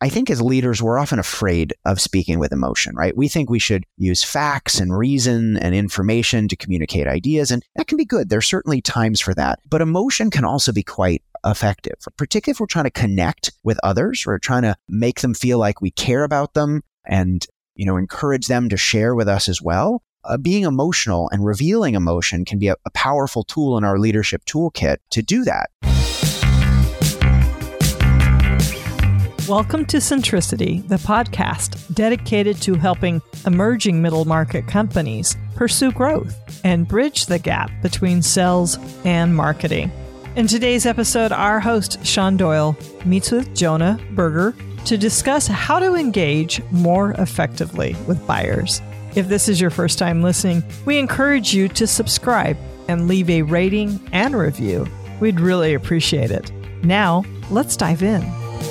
I think as leaders, we're often afraid of speaking with emotion, right? We think we should use facts and reason and information to communicate ideas, and that can be good. There's certainly times for that. But emotion can also be quite effective, particularly if we're trying to connect with others or trying to make them feel like we care about them and, encourage them to share with us as well. Being emotional and revealing emotion can be a powerful tool in our leadership toolkit to do that. Welcome to Centricity, the podcast dedicated to helping emerging middle market companies pursue growth and bridge the gap between sales and marketing. In today's episode, our host, Sean Doyle, meets with Jonah Berger to discuss how to engage more effectively with buyers. If this is your first time listening, we encourage you to subscribe and leave a rating and review. We'd really appreciate it. Now, let's dive in.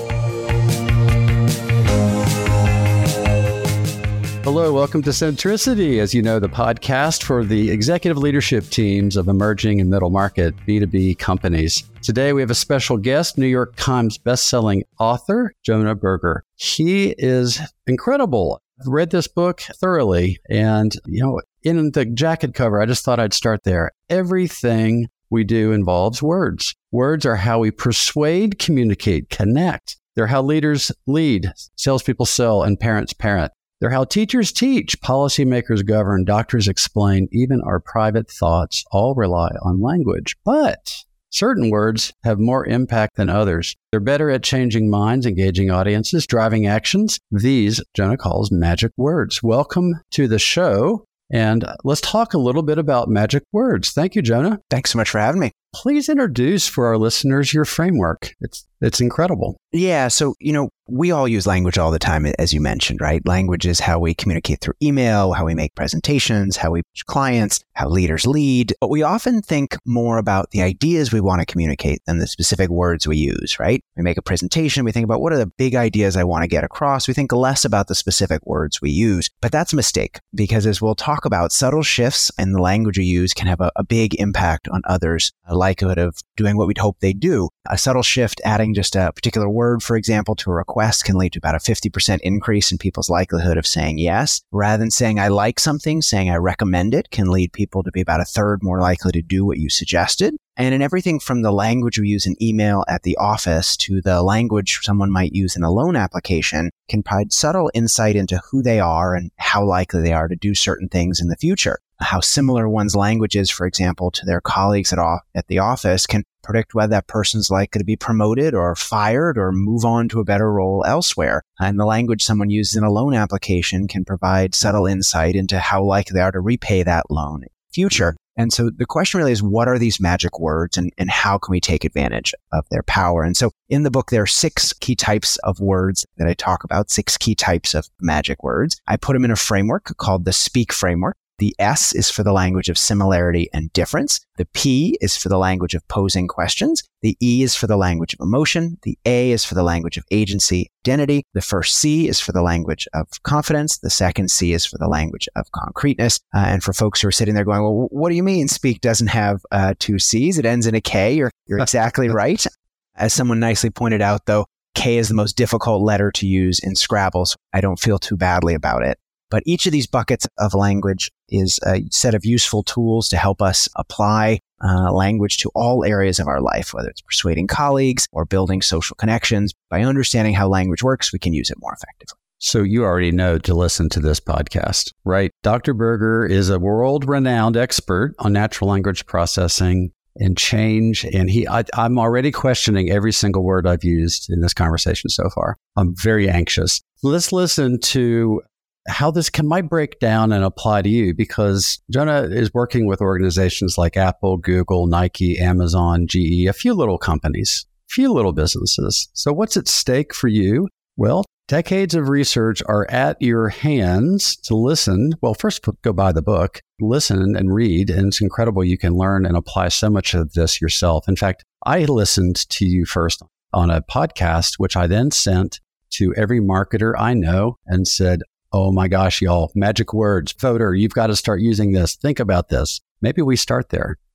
Hello, welcome to Centricity, as you know, the podcast for the executive leadership teams of emerging and middle market B2B companies. Today, we have a special guest, New York Times bestselling author, Jonah Berger. He is incredible. I've read this book thoroughly, and, in the jacket cover, I just thought I'd start there. Everything we do involves words. Words are how we persuade, communicate, connect. They're how leaders lead, salespeople sell, and parents parent. They're how teachers teach, policymakers govern, doctors explain, even our private thoughts all rely on language. But certain words have more impact than others. They're better at changing minds, engaging audiences, driving actions. These, Jonah calls magic words. Welcome to the show, and let's talk a little bit about magic words. Thank you, Jonah. Thanks so much for having me. Please introduce for our listeners your framework. It's incredible. Yeah. So, we all use language all the time, as you mentioned, right? Language is how we communicate through email, how we make presentations, how we reach clients, how leaders lead. But we often think more about the ideas we want to communicate than the specific words we use, right? We make a presentation, we think about what are the big ideas I want to get across. We think less about the specific words we use. But that's a mistake, because as we'll talk about, subtle shifts in the language we use can have a big impact on others' likelihood of doing what we'd hope they do. A subtle shift, adding just a particular word, for example, to a request can lead to about a 50% increase in people's likelihood of saying yes. Rather than saying I like something, saying I recommend it can lead people to be about a third more likely to do what you suggested. And in everything from the language we use in email at the office to the language someone might use in a loan application can provide subtle insight into who they are and how likely they are to do certain things in the future. How similar one's language is, for example, to their colleagues at the office can predict whether that person's likely to be promoted or fired or move on to a better role elsewhere. And the language someone uses in a loan application can provide subtle insight into how likely they are to repay that loan in the future. And so the question really is, what are these magic words and how can we take advantage of their power? And so in the book, there are 6 key types of words that I talk about, 6 key types of magic words. I put them in a framework called the SPEAK framework. The S is for the language of similarity and difference. The P is for the language of posing questions. The E is for the language of emotion. The A is for the language of agency, identity. The first C is for the language of confidence. The second C is for the language of concreteness. And for folks who are sitting there going, well, what do you mean SPEAK doesn't have 2 C's? It ends in a K. You're exactly right. As someone nicely pointed out, though, K is the most difficult letter to use in Scrabble, so I don't feel too badly about it. But each of these buckets of language is a set of useful tools to help us apply language to all areas of our life, whether it's persuading colleagues or building social connections. By understanding how language works, we can use it more effectively. So you already know to listen to this podcast, right? Dr. Berger is a world-renowned expert on natural language processing and change. And I'm already questioning every single word I've used in this conversation so far. I'm very anxious. Let's listen to how this might break down and apply to you, because Jonah is working with organizations like Apple, Google, Nike, Amazon, GE, a few little companies, a few little businesses. So what's at stake for you? Well, decades of research are at your hands to listen. Well, first go buy the book, listen and read, and it's incredible. You can learn and apply so much of this yourself. In fact, I listened to you first on a podcast, which I then sent to every marketer I know and said, oh my gosh, y'all, magic words, voter, you've got to start using this. Think about this. Maybe we start there.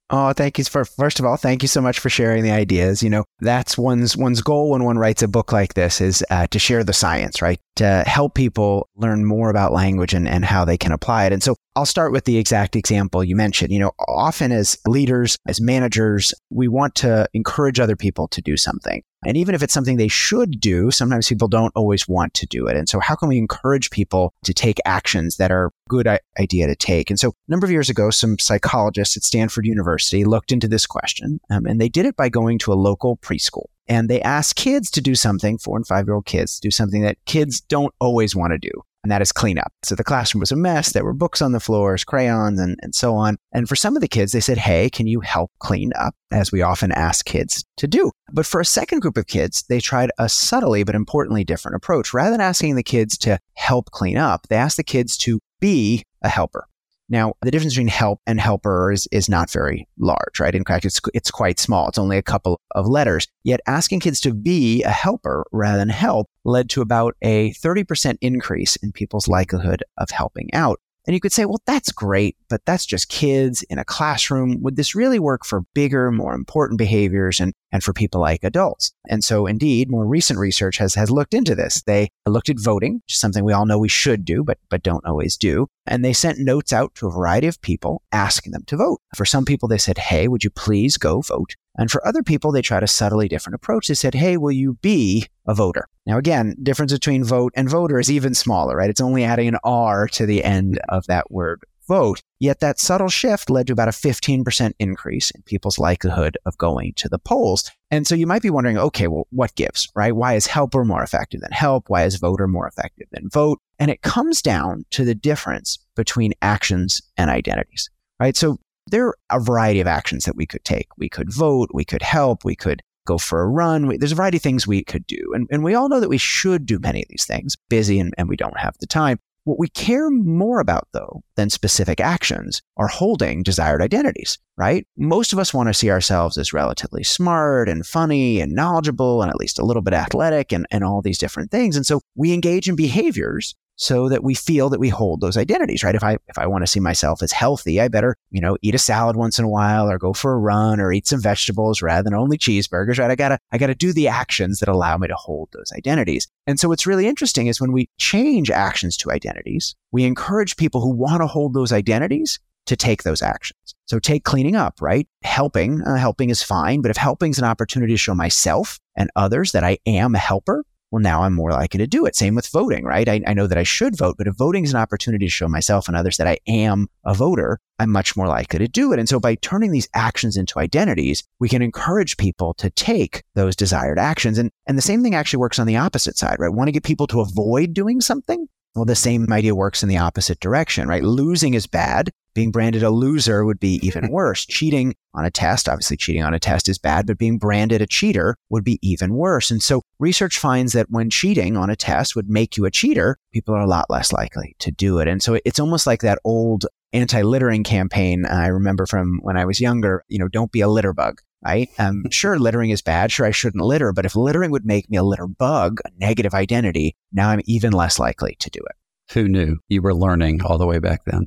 Oh, thank you first of all, thank you so much for sharing the ideas. That's one's goal when one writes a book like this is to share the science, right? To help people learn more about language and how they can apply it. And so I'll start with the exact example you mentioned. Often as leaders, as managers, we want to encourage other people to do something. And even if it's something they should do, sometimes people don't always want to do it. And so how can we encourage people to take actions that are a good idea to take? And so a number of years ago, some psychologists at Stanford University looked into this question, and they did it by going to a local preschool. And they asked kids to do something, 4 and 5-year-old kids, do something that kids don't always want to do. And that is clean up. So the classroom was a mess. There were books on the floors, crayons, and so on. And for some of the kids, they said, hey, can you help clean up? As we often ask kids to do. But for a second group of kids, they tried a subtly but importantly different approach. Rather than asking the kids to help clean up, they asked the kids to be a helper. Now, the difference between help and helper is not very large, right? In fact, it's quite small. It's only a couple of letters. Yet asking kids to be a helper rather than help led to about a 30% increase in people's likelihood of helping out. And you could say, well, that's great, but that's just kids in a classroom. Would this really work for bigger, more important behaviors and for people like adults? And so indeed, more recent research has looked into this. They looked at voting, which is something we all know we should do, but don't always do. And they sent notes out to a variety of people asking them to vote. For some people, they said, hey, would you please go vote? And for other people, they tried a subtly different approach. They said, hey, will you be a voter? Now, again, difference between vote and voter is even smaller, right? It's only adding an R to the end of that word vote. Yet that subtle shift led to about a 15% increase in people's likelihood of going to the polls. And so you might be wondering, okay, well, what gives, right? Why is helper more effective than help? Why is voter more effective than vote? And it comes down to the difference between actions and identities, right? So there are a variety of actions that we could take. We could vote, we could help, we could go for a run. There's a variety of things we could do. And we all know that we should do many of these things, busy and we don't have the time. What we care more about, though, than specific actions are holding desired identities, right? Most of us want to see ourselves as relatively smart and funny and knowledgeable and at least a little bit athletic and all these different things. And so we engage in behaviors so that we feel that we hold those identities, right? If I want to see myself as healthy, I better, eat a salad once in a while or go for a run or eat some vegetables rather than only cheeseburgers, right? I gotta do the actions that allow me to hold those identities. And so what's really interesting is when we change actions to identities, we encourage people who want to hold those identities to take those actions. So take cleaning up, right? Helping is fine, but if helping is an opportunity to show myself and others that I am a helper, well, now I'm more likely to do it. Same with voting, right? I know that I should vote, but if voting is an opportunity to show myself and others that I am a voter, I'm much more likely to do it. And so by turning these actions into identities, we can encourage people to take those desired actions. And the same thing actually works on the opposite side, right? Want to get people to avoid doing something? Well, the same idea works in the opposite direction, right? Losing is bad. Being branded a loser would be even worse. Cheating on a test, obviously cheating on a test is bad, but being branded a cheater would be even worse. And so research finds that when cheating on a test would make you a cheater, people are a lot less likely to do it. And so it's almost like that old anti-littering campaign I remember from when I was younger, don't be a litter bug. Right? Sure, littering is bad. Sure, I shouldn't litter. But if littering would make me a litter bug, a negative identity, now I'm even less likely to do it. Who knew? You were learning all the way back then.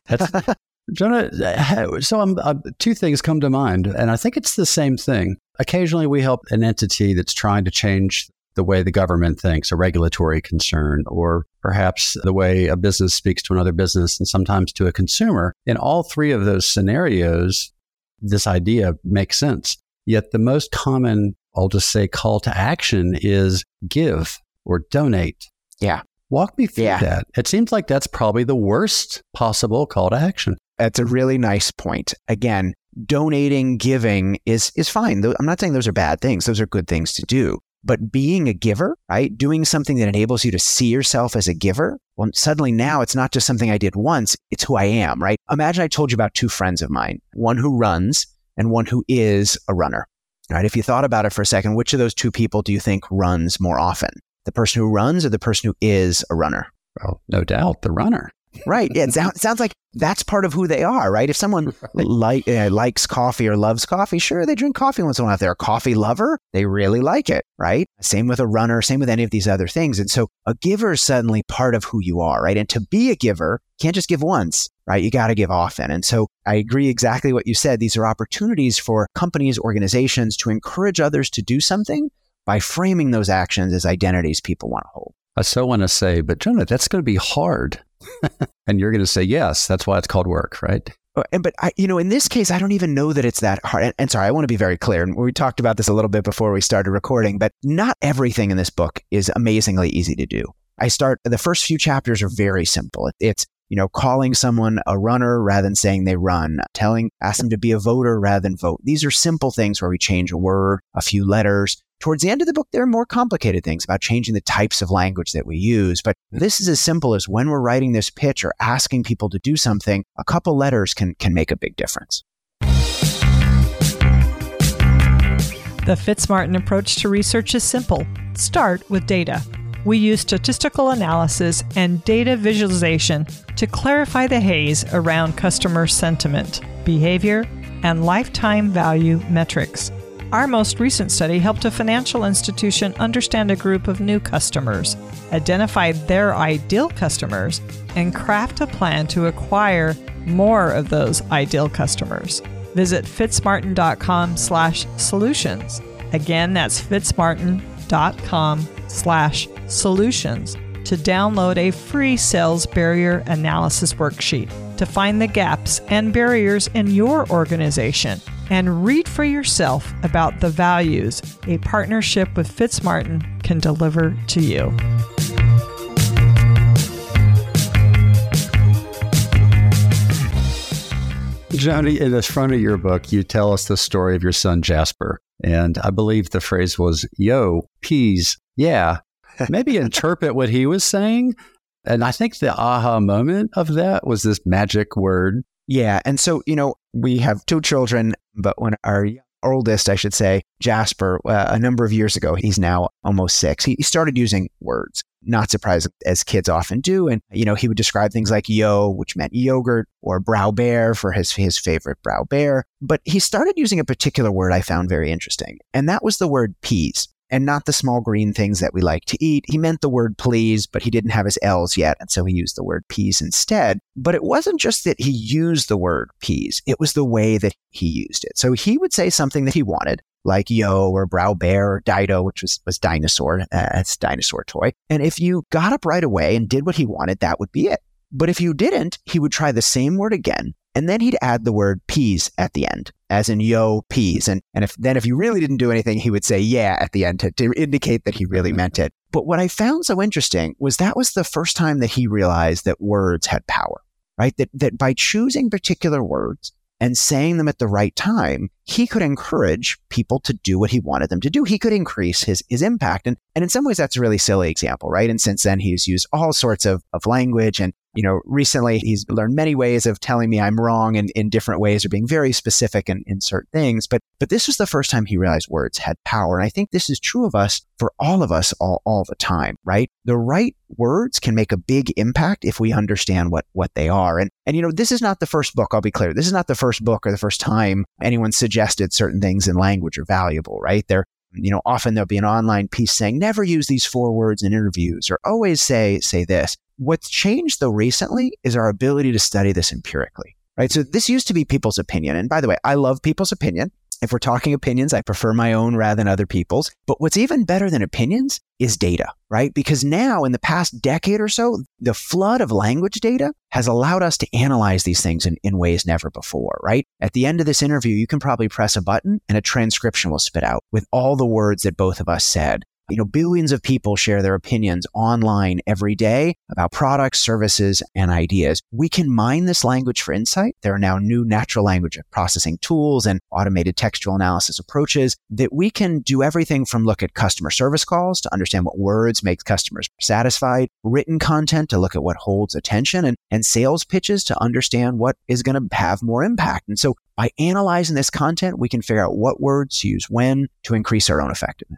Jonah, so two things come to mind, and I think it's the same thing. Occasionally, we help an entity that's trying to change the way the government thinks, a regulatory concern, or perhaps the way a business speaks to another business, and sometimes to a consumer. In all three of those scenarios, this idea makes sense. Yet the most common, I'll just say, call to action is give or donate. Yeah. Walk me through that. It seems like that's probably the worst possible call to action. That's a really nice point. Again, donating, giving is fine. I'm not saying those are bad things. Those are good things to do. But being a giver, right? Doing something that enables you to see yourself as a giver, well, suddenly now it's not just something I did once, it's who I am, right? Imagine I told you about two friends of mine, one who runs and one who is a runner, right? If you thought about it for a second, which of those two people do you think runs more often? The person who runs or the person who is a runner? Well, no doubt, the runner. Right. Yeah, it sounds like that's part of who they are, right? If someone likes coffee or loves coffee, sure, they drink coffee once in a while. If they're a coffee lover, they really like it, right? Same with a runner, same with any of these other things. And so a giver is suddenly part of who you are, right? And to be a giver, you can't just give once, right? You got to give often. And so I agree exactly what you said. These are opportunities for companies, organizations to encourage others to do something by framing those actions as identities people want to hold. I so want to say, but Jonah, that's going to be hard. And you're going to say, yes, that's why it's called work, right? But in this case, I don't even know that it's that hard. And sorry, I want to be very clear. And we talked about this a little bit before we started recording, but not everything in this book is amazingly easy to do. The first few chapters are very simple. It's calling someone a runner rather than saying they run, ask them to be a voter rather than vote. These are simple things where we change a word, a few letters. Towards the end of the book, there are more complicated things about changing the types of language that we use. But this is as simple as when we're writing this pitch or asking people to do something, a couple letters can make a big difference. The Fitzmartin approach to research is simple. Start with data. We use statistical analysis and data visualization to clarify the haze around customer sentiment, behavior, and lifetime value metrics. Our most recent study helped a financial institution understand a group of new customers, identify their ideal customers, and craft a plan to acquire more of those ideal customers. Visit fitzmartin.com/solutions. Again, that's fitzmartin.com/solutions to download a free sales barrier analysis worksheet to find the gaps and barriers in your organization and read for yourself about the values a partnership with Fitzmartin can deliver to you. Joni, in the front of your book, you tell us the story of your son, Jasper. And I believe the phrase was, yo, peas, yeah. Maybe interpret what he was saying. And I think the aha moment of that was this magic word. Yeah. And so, we have two children, but when our oldest, I should say, Jasper, a number of years ago, he's now almost 6, he started using words. Not surprising, as kids often do. And, he would describe things like yo, which meant yogurt, or brow bear for his favorite brow bear. But he started using a particular word I found very interesting. And that was the word peas. And not the small green things that we like to eat. He meant the word please, but he didn't have his L's yet, and so he used the word peas instead. But it wasn't just that he used the word peas, it was the way that he used it. So he would say something that he wanted, like yo, or brow bear, or Dido, which was dinosaur, it's a dinosaur toy. And if you got up right away and did what he wanted, that would be it. But if you didn't, he would try the same word again, and then he'd add the word peas at the end, as in yo, peas. And if you really didn't do anything, he would say yeah at the end to indicate that he really meant it. But what I found so interesting was that was the first time that he realized that words had power, right? That by choosing particular words and saying them at the right time, he could encourage people to do what he wanted them to do. He could increase his impact. And in some ways, that's a really silly example, right? And since then, he's used all sorts of language. And, recently, he's learned many ways of telling me I'm wrong in different ways, or being very specific in certain things. But this was the first time he realized words had power. And I think this is true of us, for all of us, all the time, right? The right words can make a big impact if we understand what they are. And this is not the first book, I'll be clear. This is not the first book or the first time anyone suggested certain things in language are valuable, right? Often there'll be an online piece saying, never use these 4 words in interviews, or always say this. What's changed, though, recently is our ability to study this empirically, right? So this used to be people's opinion. And by the way, I love people's opinion. If we're talking opinions, I prefer my own rather than other people's. But what's even better than opinions is data, right? Because now, in the past decade or so, the flood of language data has allowed us to analyze these things in ways never before, right? At the end of this interview, you can probably press a button and a transcription will spit out with all the words that both of us said. Billions of people share their opinions online every day about products, services, and ideas. We can mine this language for insight. There are now new natural language processing tools and automated textual analysis approaches that we can do everything from look at customer service calls to understand what words make customers satisfied, written content to look at what holds attention, and sales pitches to understand what is going to have more impact. And so by analyzing this content, we can figure out what words to use when to increase our own effectiveness.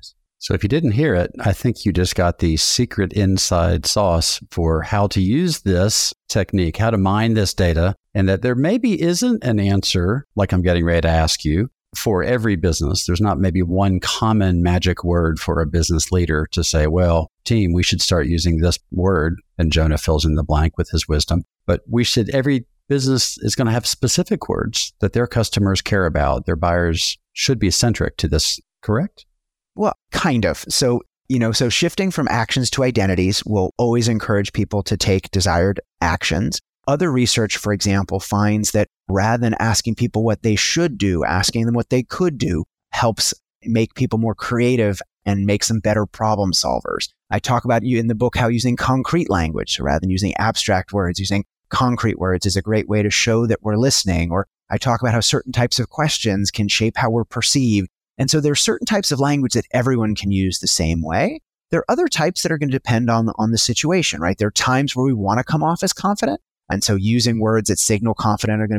So if you didn't hear it, I think you just got the secret inside sauce for how to use this technique, how to mine this data, and that there maybe isn't an answer, like I'm getting ready to ask you, for every business. There's not maybe one common magic word for a business leader to say, well, team, we should start using this word. And Jonah fills in the blank with his wisdom. But every business is going to have specific words that their customers care about. Their buyers should be centric to this, correct? Well, kind of. So shifting from actions to identities will always encourage people to take desired actions. Other research, for example, finds that rather than asking people what they should do, asking them what they could do helps make people more creative and makes them better problem solvers. I talk about in the book how using concrete language, so rather than using abstract words, using concrete words is a great way to show that we're listening. Or I talk about how certain types of questions can shape how we're perceived. And so there are certain types of language that everyone can use the same way. There are other types that are going to depend on the situation, right? There are times where we want to come off as confident. And so using words that signal confidence are going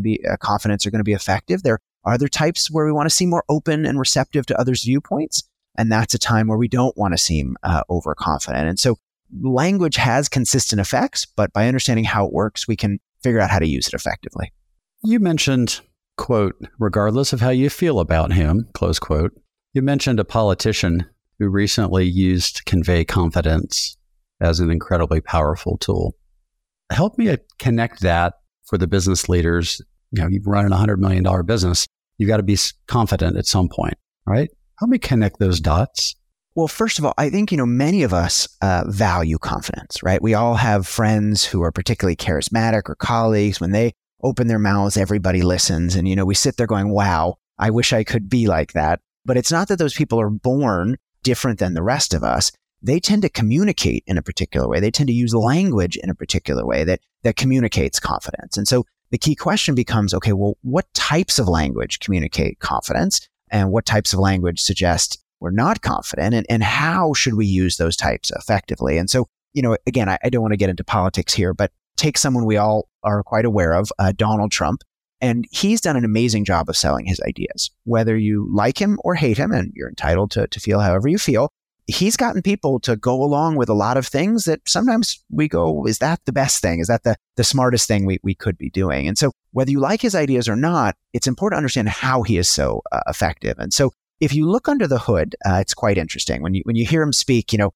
to be effective. There are other types where we want to seem more open and receptive to others' viewpoints. And that's a time where we don't want to seem overconfident. And so language has consistent effects, but by understanding how it works, we can figure out how to use it effectively. You mentioned, quote, regardless of how you feel about him, close quote. You mentioned a politician who recently used convey confidence as an incredibly powerful tool. Help me connect that for the business leaders. You're running a $100 million business. You've got to be confident at some point, right? Help me connect those dots. Well, first of all, I think, many of us value confidence, right? We all have friends who are particularly charismatic or colleagues. When they open their mouths, everybody listens. And, we sit there going, wow, I wish I could be like that. But it's not that those people are born different than the rest of us. They tend to communicate in a particular way. They tend to use language in a particular way that communicates confidence. And so the key question becomes, okay, well, what types of language communicate confidence and what types of language suggest we're not confident, and how should we use those types effectively? And so, again, I don't want to get into politics here, but take someone we all are quite aware of, Donald Trump, and he's done an amazing job of selling his ideas. Whether you like him or hate him, and you're entitled to feel however you feel, he's gotten people to go along with a lot of things that sometimes we go, is that the best thing? Is that the smartest thing we could be doing? And so whether you like his ideas or not, it's important to understand how he is so effective. And so if you look under the hood, it's quite interesting. When you hear him speak, and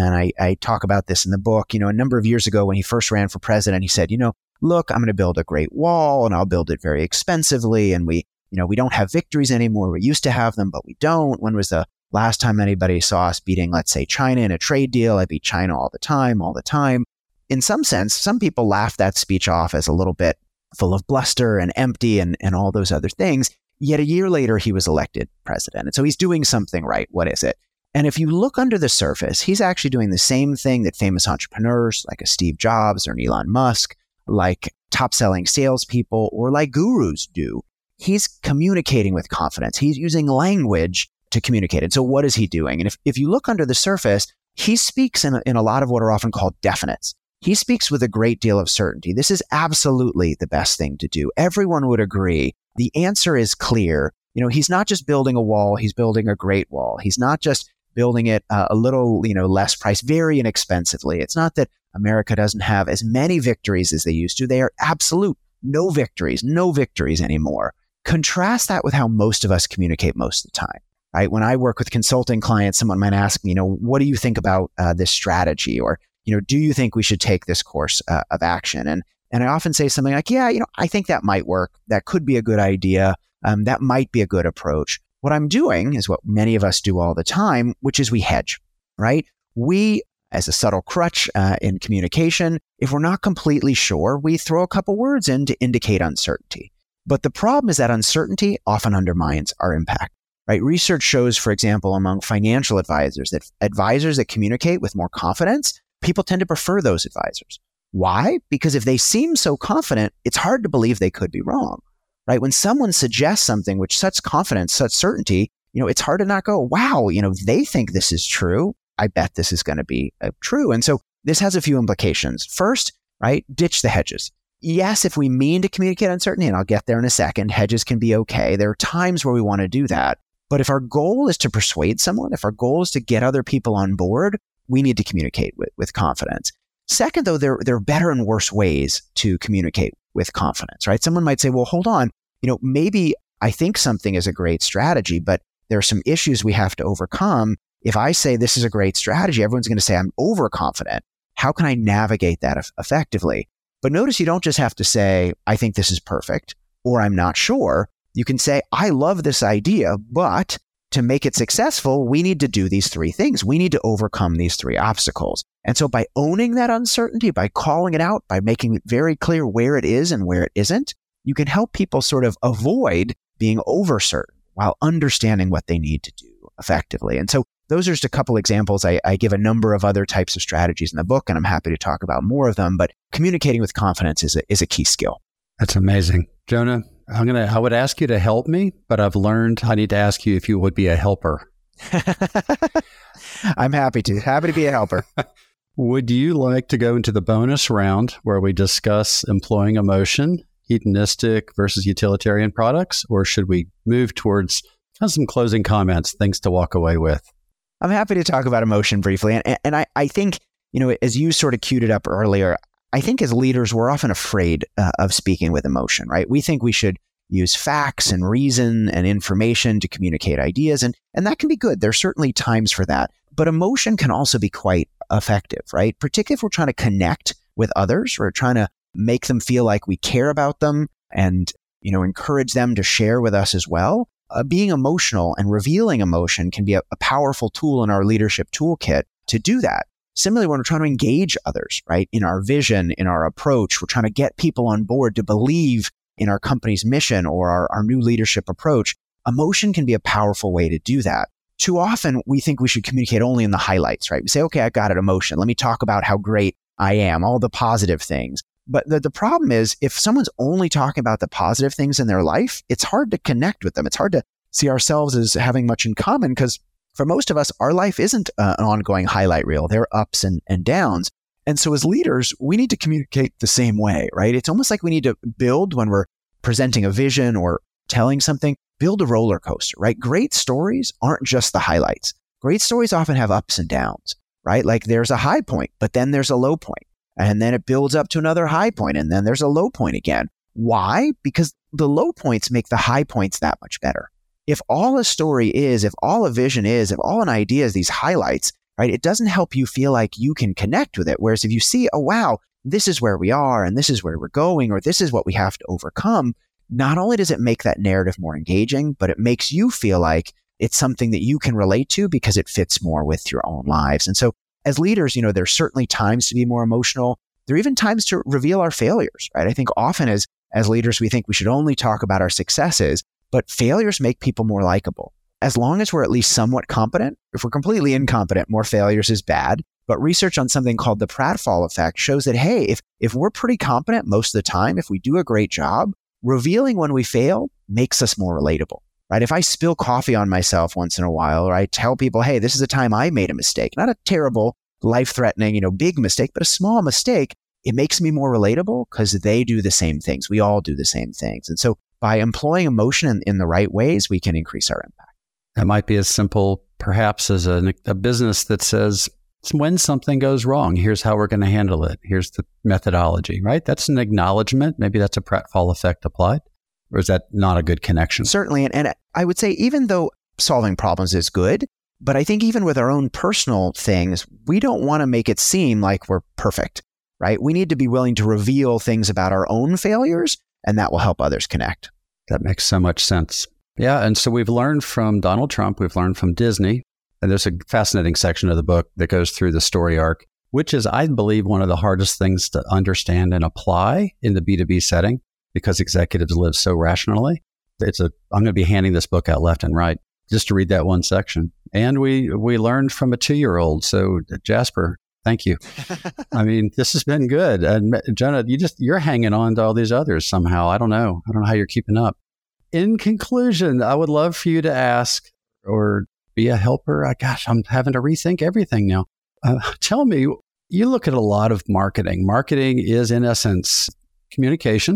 I talk about this in the book, a number of years ago when he first ran for president, he said, look, I'm going to build a great wall and I'll build it very expensively. And we don't have victories anymore. We used to have them, but we don't. When was the last time anybody saw us beating, let's say, China in a trade deal? I beat China all the time. In some sense, some people laugh that speech off as a little bit full of bluster and empty and all those other things. Yet a year later, he was elected president. And so he's doing something right. What is it? And if you look under the surface, he's actually doing the same thing that famous entrepreneurs like a Steve Jobs or an Elon Musk, like top-selling salespeople or like gurus do. He's communicating with confidence. He's using language to communicate. And so what is he doing? And if you look under the surface, he speaks in a lot of what are often called definites. He speaks with a great deal of certainty. This is absolutely the best thing to do. Everyone would agree. The answer is clear. He's not just building a wall, he's building a great wall. He's not just building it a little, less price, very inexpensively. It's not that America doesn't have as many victories as they used to. They are absolute no victories anymore. Contrast that with how most of us communicate most of the time, right? When I work with consulting clients, someone might ask me, what do you think about this strategy? Or, do you think we should take this course of action? And I often say something like, yeah, I think that might work. That could be a good idea. That might be a good approach. What I'm doing is what many of us do all the time, which is we hedge, right? We, as a subtle crutch in communication, if we're not completely sure, we throw a couple words in to indicate uncertainty. But the problem is that uncertainty often undermines our impact, right? Research shows, for example, among financial advisors that communicate with more confidence, people tend to prefer those advisors. Why? Because if they seem so confident, it's hard to believe they could be wrong, right? When someone suggests something with such confidence, such certainty, it's hard to not go, wow, they think this is true. I bet this is going to be true. And so this has a few implications. First, right? Ditch the hedges. Yes, if we mean to communicate uncertainty, and I'll get there in a second, hedges can be okay. There are times where we want to do that. But if our goal is to persuade someone, if our goal is to get other people on board, we need to communicate with confidence. Second, though, there are better and worse ways to communicate with confidence, right? Someone might say, well, hold on, maybe I think something is a great strategy, but there are some issues we have to overcome. If I say this is a great strategy, everyone's going to say I'm overconfident. How can I navigate that effectively? But notice you don't just have to say, I think this is perfect, or I'm not sure. You can say, I love this idea, but to make it successful, we need to do these 3 things. We need to overcome these 3 obstacles. And so by owning that uncertainty, by calling it out, by making it very clear where it is and where it isn't, you can help people sort of avoid being overcertain while understanding what they need to do effectively. And so those are just a couple examples. I give a number of other types of strategies in the book, and I'm happy to talk about more of them, but communicating with confidence is a key skill. That's amazing. Jonah, I would ask you to help me, but I've learned I need to ask you if you would be a helper. I'm happy to be a helper. Would you like to go into the bonus round where we discuss employing emotion, hedonistic versus utilitarian products, or should we move towards some closing comments, things to walk away with? I'm happy to talk about emotion briefly. And I think, as you sort of queued it up earlier, I think as leaders, we're often afraid of speaking with emotion, right? We think we should use facts and reason and information to communicate ideas, and that can be good. There's certainly times for that. But emotion can also be quite effective, right? Particularly if we're trying to connect with others, or trying to make them feel like we care about them and, encourage them to share with us as well. Being emotional and revealing emotion can be a powerful tool in our leadership toolkit to do that. Similarly, when we're trying to engage others, right, in our vision, in our approach, we're trying to get people on board to believe in our company's mission or our new leadership approach, emotion can be a powerful way to do that. Too often, we think we should communicate only in the highlights, right? We say, okay, I got it, emotion. Let me talk about how great I am, all the positive things. But the problem is, if someone's only talking about the positive things in their life, it's hard to connect with them. It's hard to see ourselves as having much in common, because for most of us, our life isn't an ongoing highlight reel. There are ups and downs. And so as leaders, we need to communicate the same way, right? It's almost like we need to build, when we're presenting a vision or telling something, build a roller coaster, right? Great stories aren't just the highlights. Great stories often have ups and downs, right? Like there's a high point, but then there's a low point. And then it builds up to another high point, and then there's a low point again. Why? Because the low points make the high points that much better. If all a story is, if all a vision is, if all an idea is these highlights, right, it doesn't help you feel like you can connect with it. Whereas if you see, oh, wow, this is where we are and this is where we're going, or this is what we have to overcome, not only does it make that narrative more engaging, but it makes you feel like it's something that you can relate to because it fits more with your own lives. And so as leaders, there's certainly times to be more emotional. There are even times to reveal our failures, right? I think often as leaders, we think we should only talk about our successes, but failures make people more likable. As long as we're at least somewhat competent. If we're completely incompetent, more failures is bad. But research on something called the pratfall effect shows that, hey, if we're pretty competent most of the time, if we do a great job, revealing when we fail makes us more relatable, right? If I spill coffee on myself once in a while, or I tell people, hey, this is a time I made a mistake, not a terrible, life-threatening, big mistake, but a small mistake, it makes me more relatable because they do the same things. We all do the same things. And so by employing emotion in the right ways, we can increase our impact. That might be as simple, perhaps, as a business that says, when something goes wrong, here's how we're going to handle it. Here's the methodology, right? That's an acknowledgement. Maybe that's a pratfall effect applied. Or is that not a good connection? Certainly. And I would say, even though solving problems is good, but I think even with our own personal things, we don't want to make it seem like we're perfect, right? We need to be willing to reveal things about our own failures, and that will help others connect. That makes so much sense. Yeah. And so we've learned from Donald Trump, we've learned from Disney, and there's a fascinating section of the book that goes through the story arc, which is, I believe, one of the hardest things to understand and apply in the B2B setting, because executives live so rationally. I'm going to be handing this book out left and right just to read that one section. And we learned from a 2-year-old. So Jasper, thank you. I mean, this has been good. And Jonah, you're hanging on to all these others somehow. I don't know how you're keeping up. In conclusion, I would love for you to ask or be a helper. Gosh, I'm having to rethink everything now. Tell me, you look at a lot of marketing. Marketing is, in essence, communication.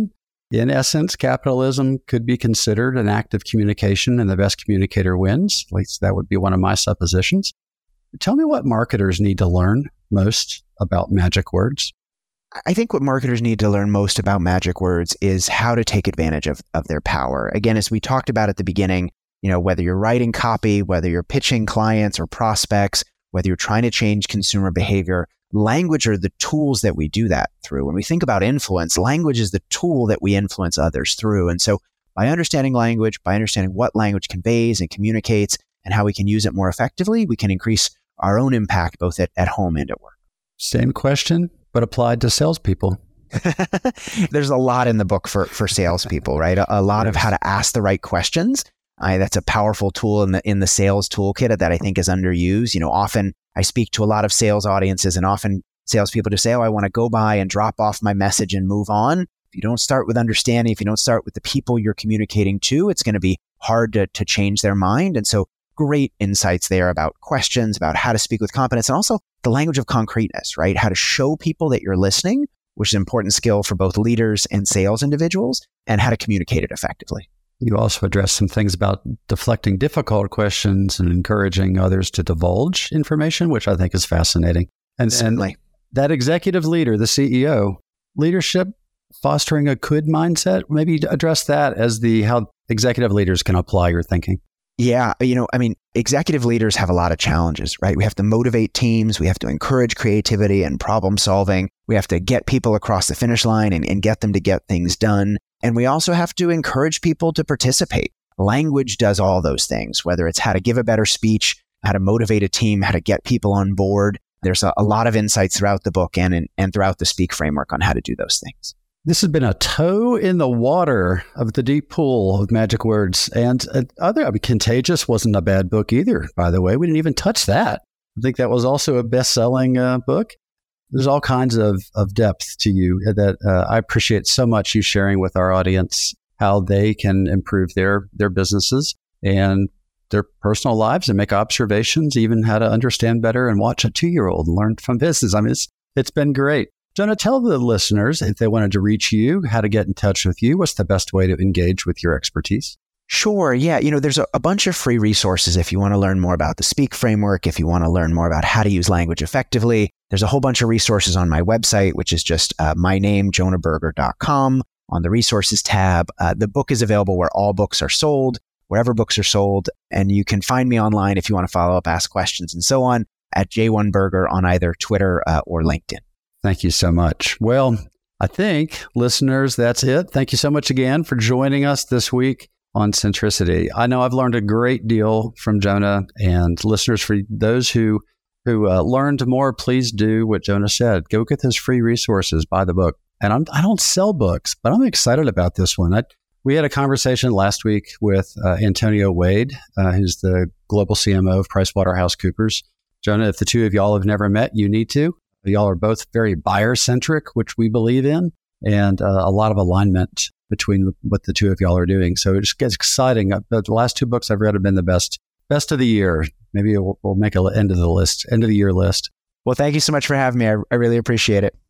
In essence, capitalism could be considered an act of communication, and the best communicator wins. At least that would be one of my suppositions. Tell me what marketers need to learn most about magic words. I think what marketers need to learn most about magic words is how to take advantage of their power. Again, as we talked about at the beginning, whether you're writing copy, whether you're pitching clients or prospects, whether you're trying to change consumer behavior, language are the tools that we do that through. When we think about influence, language is the tool that we influence others through. And so by understanding language, by understanding what language conveys and communicates and how we can use it more effectively, we can increase our own impact both at home and at work. Same question, but applied to salespeople. There's a lot in the book for salespeople, right? A lot of how to ask the right questions. That's a powerful tool in the sales toolkit that I think is underused. Often I speak to a lot of sales audiences, and often salespeople just say, I want to go by and drop off my message and move on. If you don't start with understanding, if you don't start with the people you're communicating to, it's going to be hard to change their mind. And so great insights there about questions, about how to speak with confidence, and also the language of concreteness, right? How to show people that you're listening, which is an important skill for both leaders and sales individuals, and how to communicate it effectively. You also addressed some things about deflecting difficult questions and encouraging others to divulge information, which I think is fascinating. And certainly, that executive leader, the CEO, leadership, fostering a could mindset, maybe address that as how executive leaders can apply your thinking. Yeah, executive leaders have a lot of challenges, right? We have to motivate teams. We have to encourage creativity and problem solving. We have to get people across the finish line and get them to get things done. And we also have to encourage people to participate. Language does all those things, whether it's how to give a better speech, how to motivate a team, how to get people on board. There's a lot of insights throughout the book and throughout the Speak framework on how to do those things. This has been a toe in the water of the deep pool of magic words. And Contagious wasn't a bad book either, by the way. We didn't even touch that. I think that was also a best-selling book. There's all kinds of depth to you that I appreciate so much you sharing with our audience how they can improve their businesses and their personal lives and make observations, even how to understand better and watch a 2-year-old and learn from business. It's been great. Jonah, tell the listeners, if they wanted to reach you, how to get in touch with you. What's the best way to engage with your expertise? Sure. Yeah. There's a bunch of free resources if you want to learn more about the Speak framework, if you want to learn more about how to use language effectively. There's a whole bunch of resources on my website, which is just my name, jonahberger.com, on the resources tab. The book is available where all books are sold, wherever books are sold. And you can find me online if you want to follow up, ask questions, and so on, at J1Berger on either Twitter or LinkedIn. Thank you so much. Well, I think, listeners, that's it. Thank you so much again for joining us this week on Centricity. I know I've learned a great deal from Jonah, and listeners, for those who learned more, please do what Jonah said. Go get those free resources, buy the book. And I don't sell books, but I'm excited about this one. We had a conversation last week with Antonio Wade, who's the global CMO of PricewaterhouseCoopers. Jonah, if the two of y'all have never met, you need to. Y'all are both very buyer-centric, which we believe in, and a lot of alignment between what the two of y'all are doing. So it just gets exciting. The last 2 books I've read have been the best of the year. Maybe we'll make an end of the year list. Well, thank you so much for having me. I really appreciate it.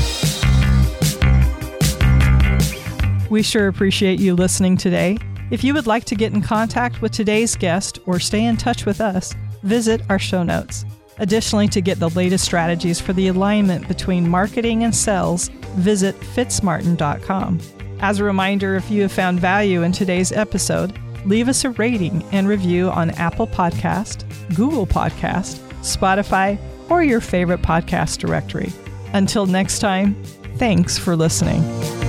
We sure appreciate you listening today. If you would like to get in contact with today's guest or stay in touch with us, visit our show notes. Additionally, to get the latest strategies for the alignment between marketing and sales, visit fitsmartin.com. As a reminder, if you have found value in today's episode, leave us a rating and review on Apple Podcast, Google Podcast, Spotify, or your favorite podcast directory. Until next time, thanks for listening.